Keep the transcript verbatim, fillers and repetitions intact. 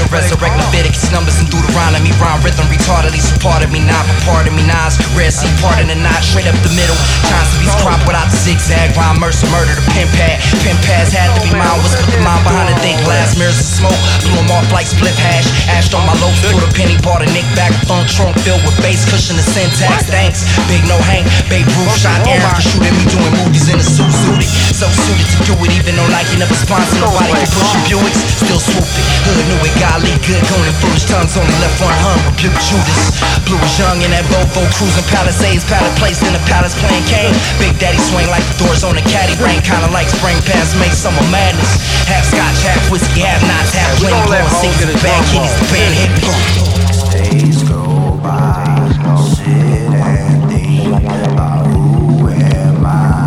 Resurrect Leviticus, Numbers, and Deuteronomy. Rhyme, rhythm, retardedly, so part of me not, but part of me not. Red sea, part in the knot, straight up the middle. Trying to be crop without the zigzag. Rhyme, mercy, murder, the pin pad. Pin pads had to be mine. Was put the mind behind the thick glass. Mirrors and smoke, blew them off like split hash. Ashed on my loaf, put a penny, bought a nick back. Funk trunk filled with bass, cushion the syntax. Thanks, big no Hank, Babe Ruth shot Aaron for shooting me doing movies in a suit suited. So suited to do it, even though Nike never sponsored. Nobody can push your Buicks, still swoop it. Hood knew it, golly good, going foolish tongues only left one hung, rebuke Judas. Blue was young in that Volvo, cruising Palisades, pallet placed in the palace playing Kane. Big Daddy swing like the doors on a caddy, rain kinda like spring past May summer madness. Half scotch, half whiskey, half knots, half plenty, blowing six in the bad kidneys, the band hit me. Days go